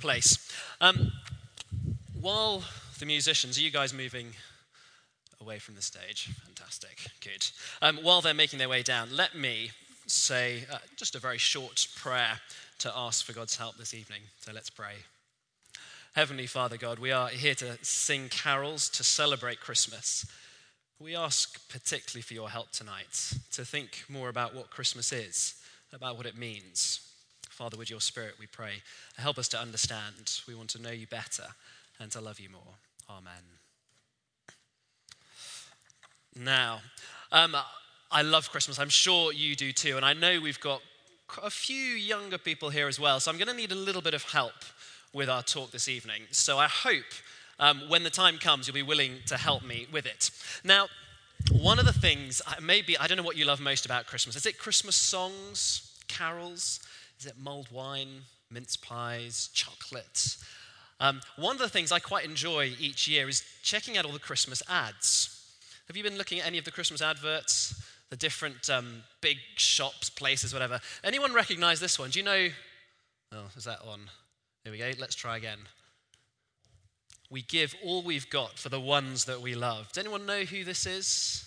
place. While the musicians, are you guys moving away from the stage? Fantastic, good. While they're making their way down, let me say just a very short prayer to ask for God's help this evening. So let's pray. Heavenly Father God, we are here to sing carols, to celebrate Christmas. We ask particularly for your help tonight, to think more about what Christmas is, about what it means. Father, with your Spirit, we pray, help us to understand. We want to know you better and to love you more. Amen. Now, I love Christmas. I'm sure you do too. And I know we've got a few younger people here as well. So I'm going to need a little bit of help with our talk this evening. So I hope when the time comes, you'll be willing to help me with it. Now, one of the things, maybe, I don't know what you love most about Christmas. Is it Christmas songs, carols? Is it mulled wine, mince pies, chocolate? One of the things I quite enjoy each year is checking out all the Christmas ads. Have you been looking at any of the Christmas adverts? The different big shops, places, whatever. Anyone recognize this one? Do you know? Oh, is that on? Here we go. Let's try again. We give all we've got for the ones that we love. Does anyone know who this is?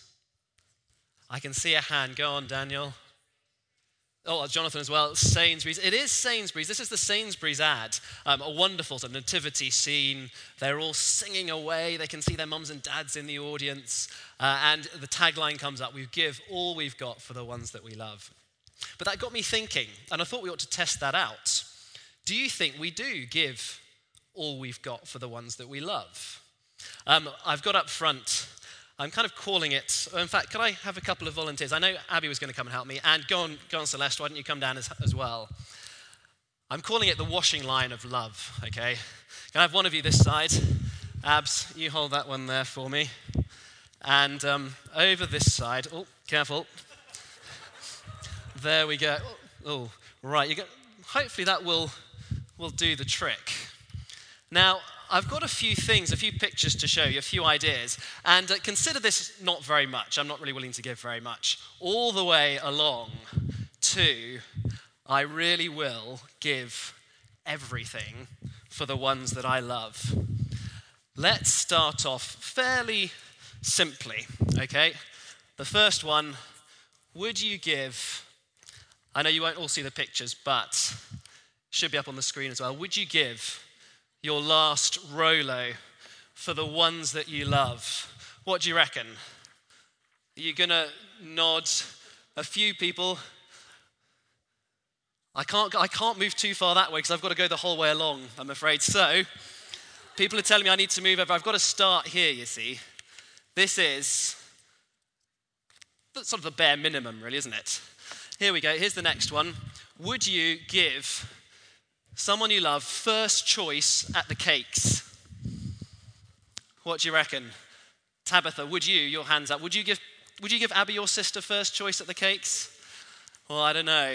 I can see a hand. Go on, Daniel. Oh, Jonathan as well. Sainsbury's. It is Sainsbury's. This is the Sainsbury's ad. A wonderful sort of nativity scene. They're all singing away. They can see their mums and dads in the audience. And the tagline comes up, we give all we've got for the ones that we love. But that got me thinking, and I thought we ought to test that out. Do you think we do give all we've got for the ones that we love? I've got up front, I'm kind of calling it, in fact, could I have a couple of volunteers? I know Abby was going to come and help me, and go on Celeste, why don't you come down as well? I'm calling it the washing line of love, okay? Can I have one of you this side? Abs, you hold that one there for me. And over this side, oh, careful. There we go. Oh, right, hopefully that will do the trick. Now, I've got a few pictures to show you, a few ideas, and consider this not very much. I'm not really willing to give very much. All the way along to, I really will give everything for the ones that I love. Let's start off fairly simply, okay? The first one, would you give, I know you won't all see the pictures, but it should be up on the screen as well. Would you give your last Rolo for the ones that you love? What do you reckon? Are you going to nod? A few people. I can't move too far that way because I've got to go the whole way along, I'm afraid. So, people are telling me I need to move over. I've got to start here, you see. This is sort of the bare minimum, really, isn't it? Here we go. Here's the next one. Would you give someone you love first choice at the cakes? What do you reckon? Tabitha, would you, your hands up, would you give Abby, your sister, first choice at the cakes? Well, I don't know.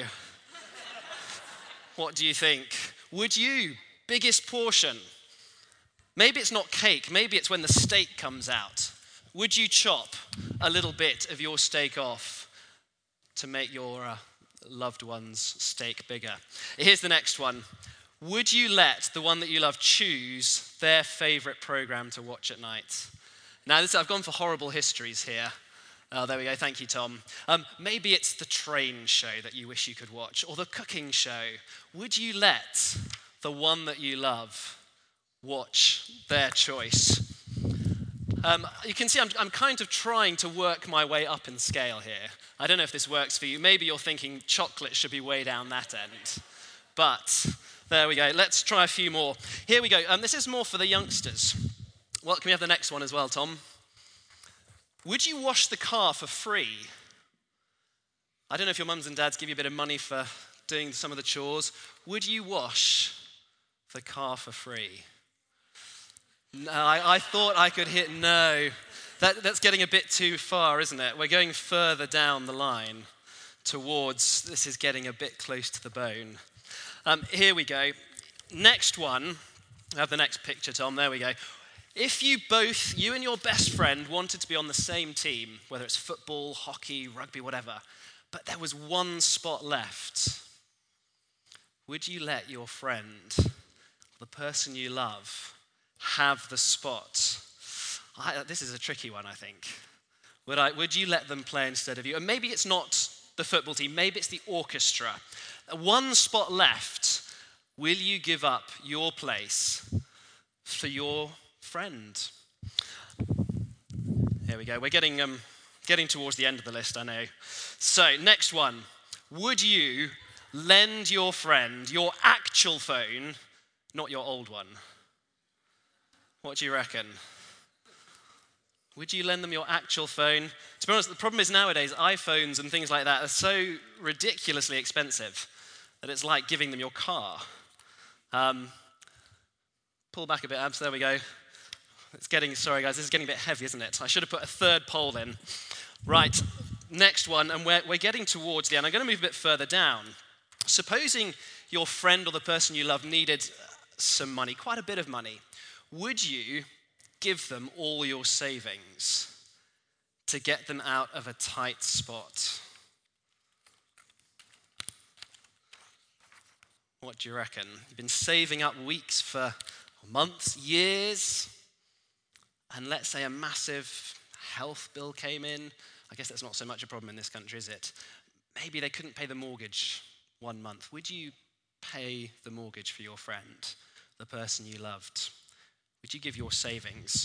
What do you think? Would you? Biggest portion. Maybe it's not cake, maybe it's when the steak comes out. Would you chop a little bit of your steak off to make your loved one's steak bigger? Here's the next one. Would you let the one that you love choose their favorite program to watch at night? Now, I've gone for horrible histories here. Oh, there we go. Thank you, Tom. Maybe it's the train show that you wish you could watch, or the cooking show. Would you let the one that you love watch their choice? You can see I'm kind of trying to work my way up in scale here. I don't know if this works for you. Maybe you're thinking chocolate should be way down that end. But there we go. Let's try a few more. Here we go. This is more for the youngsters. Well, can we have the next one as well, Tom? Would you wash the car for free? I don't know if your mums and dads give you a bit of money for doing some of the chores. Would you wash the car for free? No, I thought I could hit no. That's getting a bit too far, isn't it? We're going further down the line towards, this is getting a bit close to the bone. Here we go. Next one. I have the next picture, Tom. There we go. If you and your best friend wanted to be on the same team, whether it's football, hockey, rugby, whatever, but there was one spot left, would you let your friend the person you love have the spot? This is a tricky one, I think. Would you let them play instead of you? And maybe it's not the football team, maybe it's the orchestra. One spot left. Will you give up your place for your friend? Here we go. We're getting towards the end of the list, I know. So, next one. Would you lend your friend your actual phone, not your old one? What do you reckon? Would you lend them your actual phone? To be honest, the problem is nowadays, iPhones and things like that are so ridiculously expensive that it's like giving them your car. Pull back a bit, Abs, there we go. Sorry guys, this is getting a bit heavy, isn't it? I should have put a third poll in. Right, next one, and we're getting towards the end. I'm going to move a bit further down. Supposing your friend or the person you love needed some money, quite a bit of money, would you give them all your savings to get them out of a tight spot? What do you reckon? You've been saving up weeks for months, years, and let's say a massive health bill came in. I guess that's not so much a problem in this country, is it? Maybe they couldn't pay the mortgage one month. Would you pay the mortgage for your friend, the person you loved? Would you give your savings?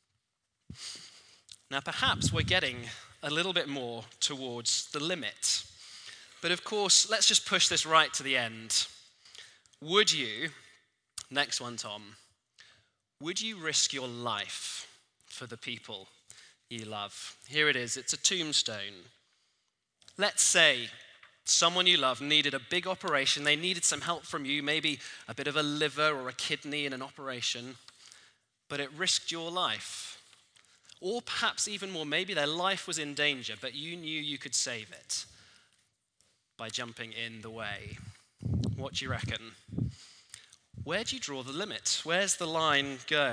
Now, perhaps we're getting a little bit more towards the limit. But of course, let's just push this right to the end. Would you, next one, Tom, would you risk your life for the people you love? Here it is, it's a tombstone. Let's say someone you love needed a big operation, they needed some help from you, maybe a bit of a liver or a kidney in an operation, but it risked your life. Or perhaps even more, maybe their life was in danger, but you knew you could save it by jumping in the way. What do you reckon? Where do you draw the limit? Where's the line go?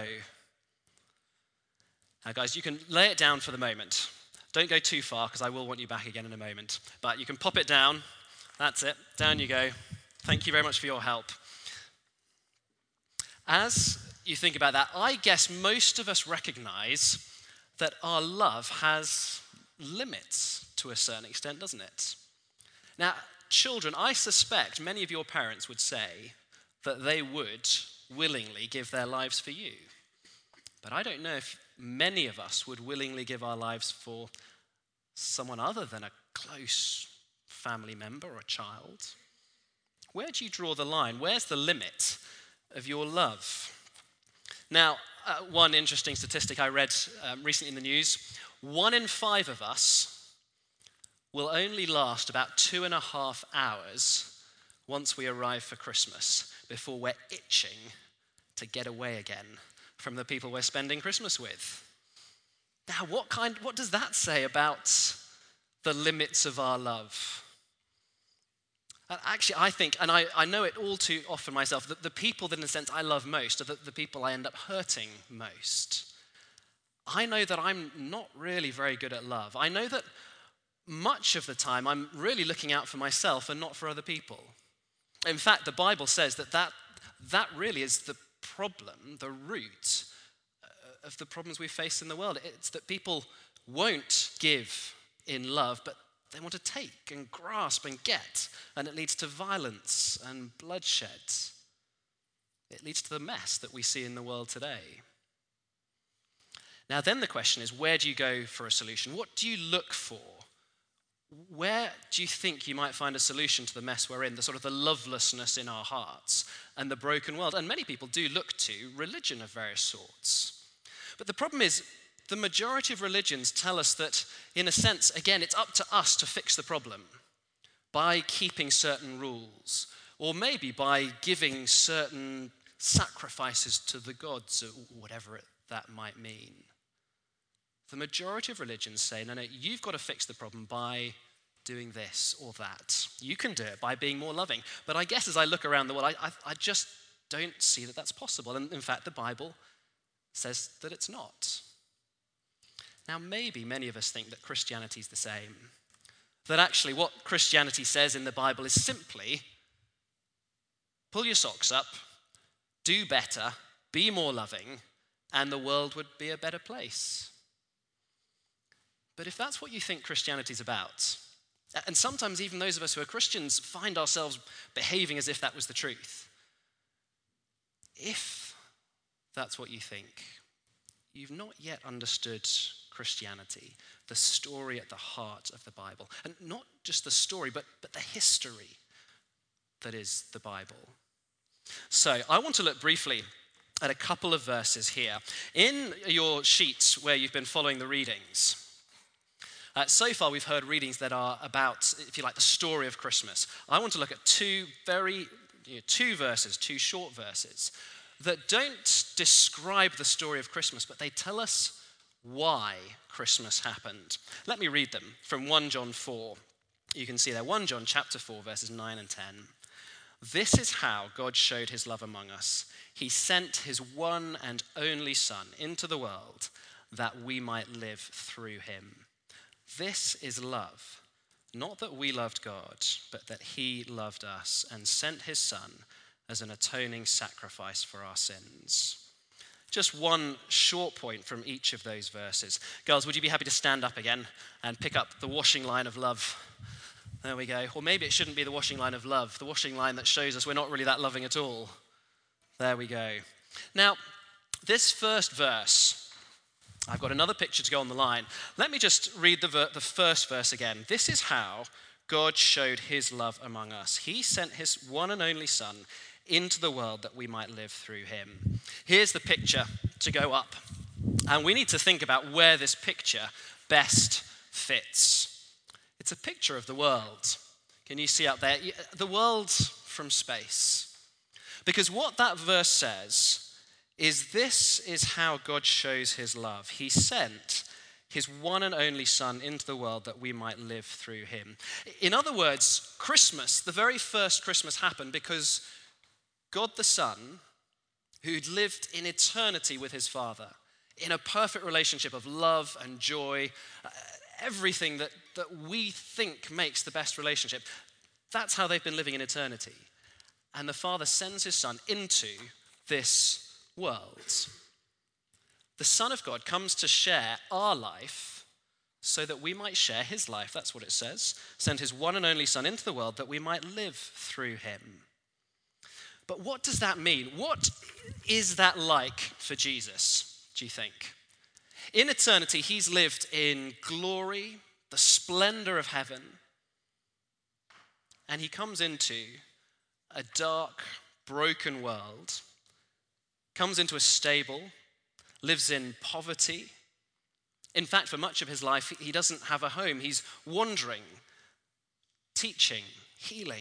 Now, guys, you can lay it down for the moment. Don't go too far, because I will want you back again in a moment. But you can pop it down. That's it. Down you go. Thank you very much for your help. As you think about that, I guess most of us recognize that our love has limits to a certain extent, doesn't it? Now, children, I suspect many of your parents would say that they would willingly give their lives for you. But I don't know if many of us would willingly give our lives for someone other than a close family member or a child. Where do you draw the line? Where's the limit of your love? Now, one interesting statistic I read recently in the news, 1 in 5 of us will only last about 2.5 hours once we arrive for Christmas before we're itching to get away again from the people we're spending Christmas with. Now, what does that say about the limits of our love? And actually, I think, and I know it all too often myself, that the people that in a sense I love most are the people I end up hurting most. I know that I'm not really very good at love. I know that much of the time I'm really looking out for myself and not for other people. In fact, the Bible says that really is the problem, the root of the problems we face in the world. It's that people won't give in love, but they want to take and grasp and get, and it leads to violence and bloodshed. It leads to the mess that we see in the world today. Now then the question is, where do you go for a solution? What do you look for? Where do you think you might find a solution to the mess we're in, the sort of the lovelessness in our hearts and the broken world? And many people do look to religion of various sorts. But the problem is, the majority of religions tell us that, in a sense, again, it's up to us to fix the problem by keeping certain rules, or maybe by giving certain sacrifices to the gods, or whatever that might mean. The majority of religions say, no, you've got to fix the problem by doing this or that. You can do it by being more loving. But I guess as I look around the world, I just don't see that that's possible. And in fact, the Bible says that it's not. Now, maybe many of us think that Christianity is the same. That actually what Christianity says in the Bible is simply pull your socks up, do better, be more loving, and the world would be a better place. But if that's what you think Christianity's about, and sometimes even those of us who are Christians find ourselves behaving as if that was the truth, if that's what you think, you've not yet understood Christianity, the story at the heart of the Bible. And not just the story, but the history that is the Bible. So I want to look briefly at a couple of verses here. In your sheets where you've been following the readings, so far we've heard readings that are about, if you like, the story of Christmas. I want to look at two short verses, that don't describe the story of Christmas, but they tell us why Christmas happened. Let me read them from 1 John 4. You can see there, 1 John chapter 4, verses 9 and 10. This is how God showed his love among us. He sent his one and only Son into the world that we might live through him. This is love, not that we loved God, but that he loved us and sent his Son as an atoning sacrifice for our sins. Just one short point from each of those verses. Girls, would you be happy to stand up again and pick up the washing line of love? There we go. Or maybe it shouldn't be the washing line of love, the washing line that shows us we're not really that loving at all. There we go. Now, this first verse, I've got another picture to go on the line. Let me just read the first verse again. This is how God showed his love among us. He sent his one and only Son into the world that we might live through him. Here's the picture to go up. And we need to think about where this picture best fits. It's a picture of the world. Can you see up there? The world from space. Because what that verse says is this is how God shows his love. He sent his one and only Son into the world that we might live through him. In other words, Christmas, the very first Christmas happened because God the Son, who'd lived in eternity with his Father, in a perfect relationship of love and joy, everything that we think makes the best relationship, that's how they've been living in eternity. And the Father sends his Son into this world. The Son of God comes to share our life so that we might share his life. That's what it says. Send his one and only Son into the world that we might live through him. But what does that mean? What is that like for Jesus, do you think? In eternity, he's lived in glory, the splendor of heaven, and he comes into a dark, broken world, comes into a stable, lives in poverty. In fact, for much of his life, he doesn't have a home. He's wandering, teaching, healing.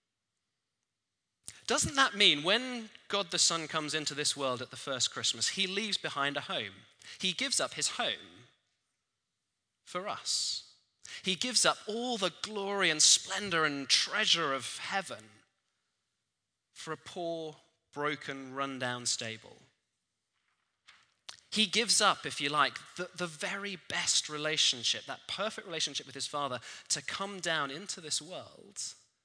Doesn't that mean when God the Son comes into this world at the first Christmas, he leaves behind a home? He gives up his home for us. He gives up all the glory and splendor and treasure of heaven for a poor, broken, run-down stable. He gives up, if you like, the very best relationship, that perfect relationship with his Father, to come down into this world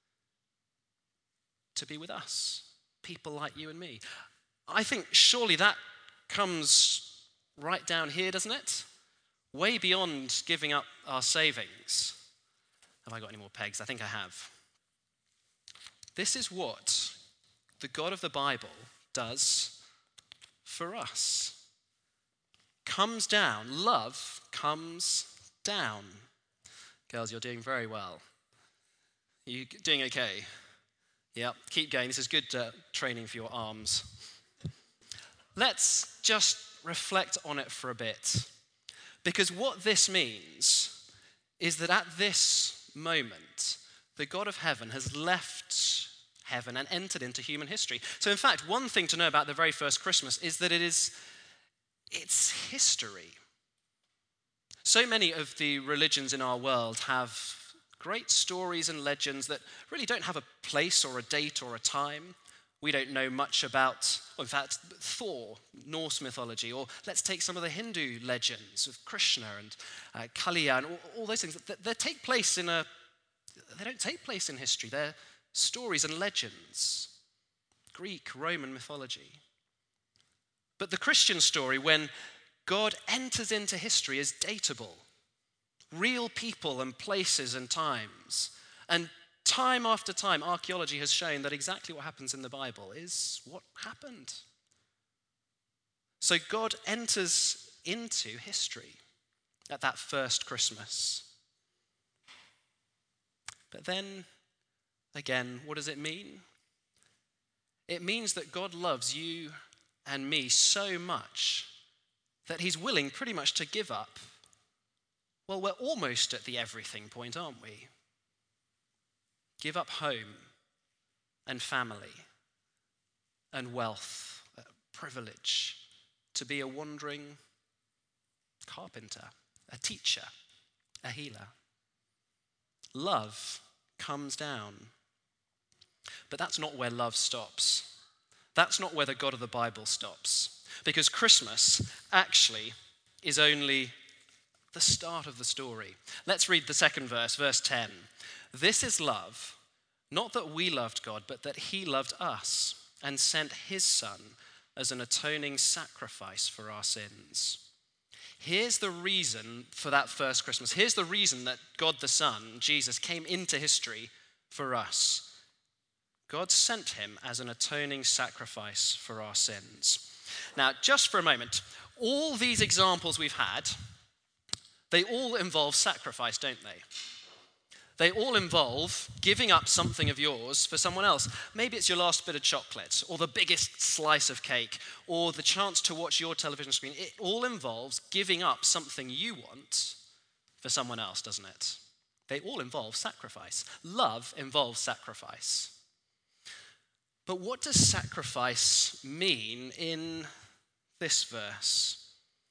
to be with us, people like you and me. I think surely that comes right down here, doesn't it? Way beyond giving up our savings. Have I got any more pegs? I think I have. This is what the God of the Bible does for us. Comes down. Love comes down. Girls, you're doing very well. Are you doing okay? Yeah, keep going. This is good training for your arms. Let's just reflect on it for a bit. Because what this means is that at this moment, the God of heaven has left heaven and entered into human history. So in fact, one thing to know about the very first Christmas is that it's history. So many of the religions in our world have great stories and legends that really don't have a place or a date or a time. We don't know much about, in fact, Thor, Norse mythology, or let's take some of the Hindu legends of Krishna and Kaliya and all those things. They don't take place in history. They're stories and legends. Greek, Roman mythology. But the Christian story, when God enters into history, is datable. Real people and places and times. And time after time, archaeology has shown that exactly what happens in the Bible is what happened. So God enters into history at that first Christmas. But then, again, what does it mean? It means that God loves you and me so much that he's willing pretty much to give up. Well, we're almost at the everything point, aren't we? Give up home and family and wealth, privilege, to be a wandering carpenter, a teacher, a healer. Love comes down. But that's not where love stops. That's not where the God of the Bible stops. Because Christmas actually is only the start of the story. Let's read the second verse, verse 10. This is love, not that we loved God, but that he loved us and sent his Son as an atoning sacrifice for our sins. Here's the reason for that first Christmas. Here's the reason that God the Son, Jesus, came into history for us. God sent him as an atoning sacrifice for our sins. Now, just for a moment, all these examples we've had, they all involve sacrifice, don't they? They all involve giving up something of yours for someone else. Maybe it's your last bit of chocolate, or the biggest slice of cake, or the chance to watch your television screen. It all involves giving up something you want for someone else, doesn't it? They all involve sacrifice. Love involves sacrifice. But what does sacrifice mean in this verse?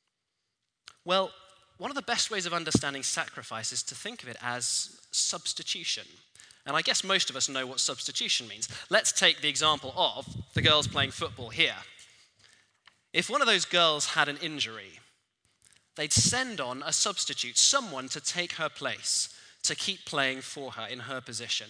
Well, one of the best ways of understanding sacrifice is to think of it as substitution. And I guess most of us know what substitution means. Let's take the example of the girls playing football here. If one of those girls had an injury, they'd send on a substitute, someone to take her place, to keep playing for her in her position.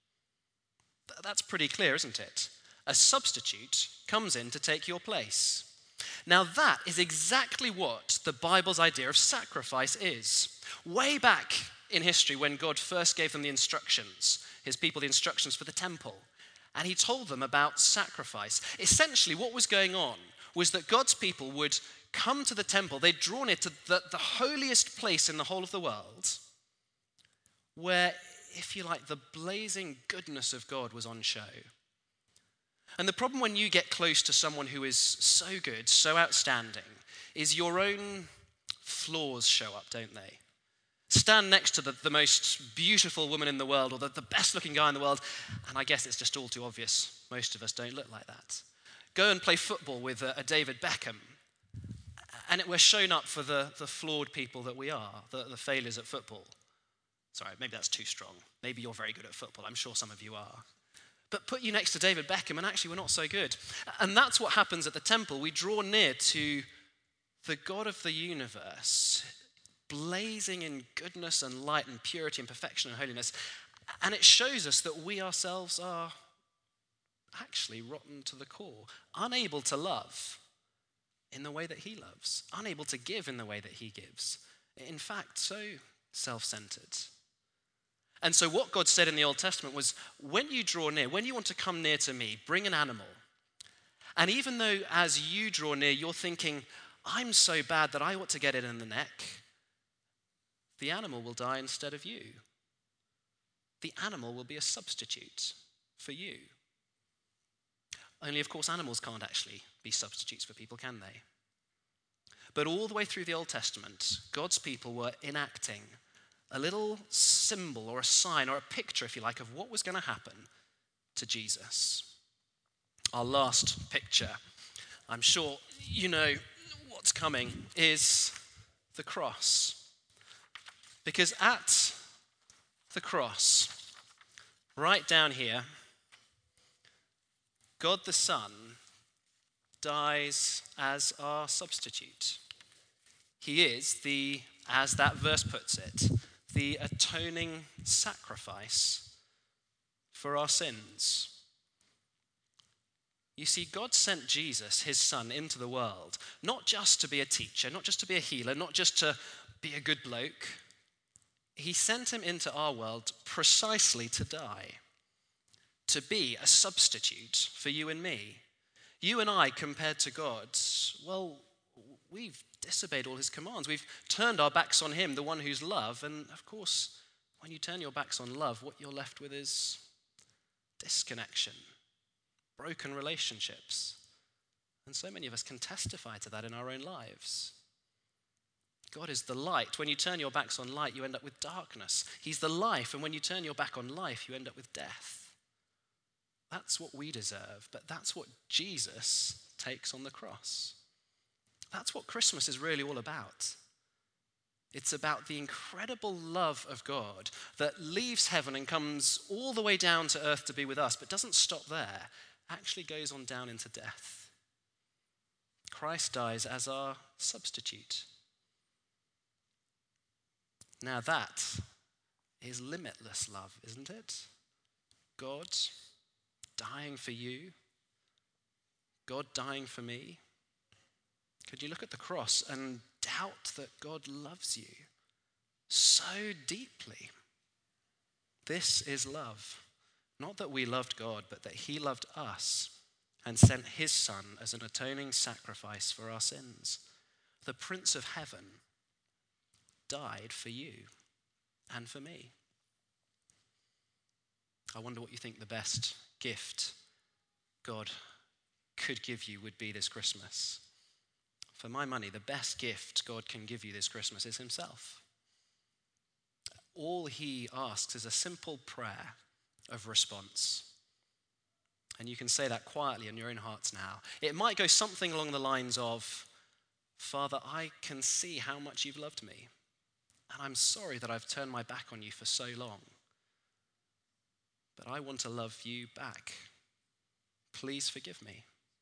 That's pretty clear, isn't it? A substitute comes in to take your place. Now that is exactly what the Bible's idea of sacrifice is. Way back in history when God first gave them the instructions, his people the instructions for the temple, and he told them about sacrifice. Essentially what was going on was that God's people would come to the temple, they'd drawn it to the holiest place in the whole of the world, where, if you like, the blazing goodness of God was on show. And the problem when you get close to someone who is so good, so outstanding, is your own flaws show up, don't they? Stand next to the most beautiful woman in the world, or the best looking guy in the world, and I guess it's just all too obvious. Most of us don't look like that. Go and play football with a David Beckham, and we're shown up for the flawed people that we are, the failures at football. Sorry, maybe that's too strong. Maybe you're very good at football. I'm sure some of you are. But put you next to David Beckham, and actually we're not so good. And that's what happens at the temple. We draw near to the God of the universe, blazing in goodness and light and purity and perfection and holiness. And it shows us that we ourselves are actually rotten to the core, unable to love in the way that he loves, unable to give in the way that he gives. In fact, so self-centered. And so what God said in the Old Testament was, when you draw near, when you want to come near to me, bring an animal. And even though as you draw near, you're thinking, I'm so bad that I ought to get it in the neck, the animal will die instead of you. The animal will be a substitute for you. Only, of course, animals can't actually be substitutes for people, can they? But all the way through the Old Testament, God's people were enacting a little symbol or a sign or a picture, if you like, of what was going to happen to Jesus. Our last picture, I'm sure you know what's coming, is the cross. Because at the cross, right down here, God the Son dies as our substitute. He is as that verse puts it, the atoning sacrifice for our sins. You see, God sent Jesus, his son, into the world, not just to be a teacher, not just to be a healer, not just to be a good bloke. He sent him into our world precisely to die, to be a substitute for you and me. You and I, compared to God, well, we've disobeyed all his commands. We've turned our backs on him, the one who's love. And of course, when you turn your backs on love, what you're left with is disconnection, broken relationships. And so many of us can testify to that in our own lives. God is the light. When you turn your backs on light, you end up with darkness. He's the life, and when you turn your back on life, you end up with death. That's what we deserve, but that's what Jesus takes on the cross. That's what Christmas is really all about. It's about the incredible love of God that leaves heaven and comes all the way down to earth to be with us, but doesn't stop there, actually goes on down into death. Christ dies as our substitute. Now that is limitless love, isn't it? God dying for you, God dying for me. Could you look at the cross and doubt that God loves you so deeply? This is love. Not that we loved God, but that he loved us and sent his son as an atoning sacrifice for our sins. The Prince of Heaven died for you and for me. I wonder what you think the best gift God could give you would be this Christmas. For my money, the best gift God can give you this Christmas is himself. All he asks is a simple prayer of response. And you can say that quietly in your own hearts now. It might go something along the lines of, Father, I can see how much you've loved me, and I'm sorry that I've turned my back on you for so long. But I want to love you back. Please forgive me.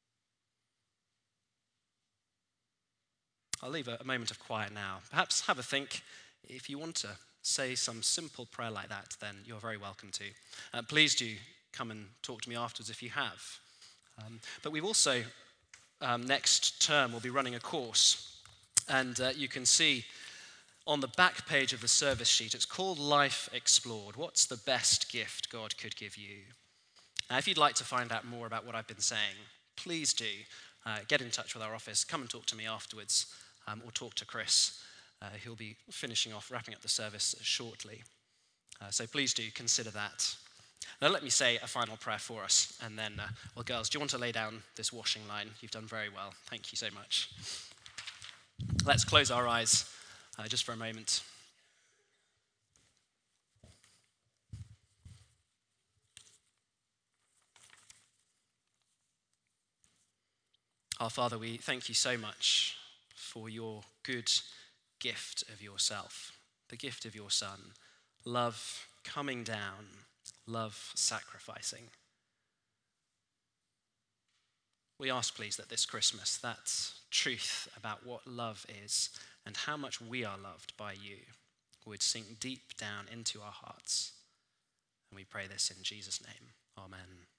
I'll leave a moment of quiet now. Perhaps have a think. If you want to say some simple prayer like that, then you're very welcome to. Please do come and talk to me afterwards if you have. But we've also, next term, we'll be running a course. And you can see on the back page of the service sheet, it's called Life Explored. What's the best gift God could give you? Now, if you'd like to find out more about what I've been saying, please do get in touch with our office. Come and talk to me afterwards, or talk to Chris. He'll be finishing off, wrapping up the service shortly. So please do consider that. Now let me say a final prayer for us, and then, well, girls, do you want to lay down this washing line? You've done very well. Thank you so much. Let's close our eyes just for a moment. Our Father, we thank you so much for your good gift of yourself, the gift of your Son, love coming down, love sacrificing. We ask, please, that this Christmas, that truth about what love is and how much we are loved by you would sink deep down into our hearts. And we pray this in Jesus' name. Amen.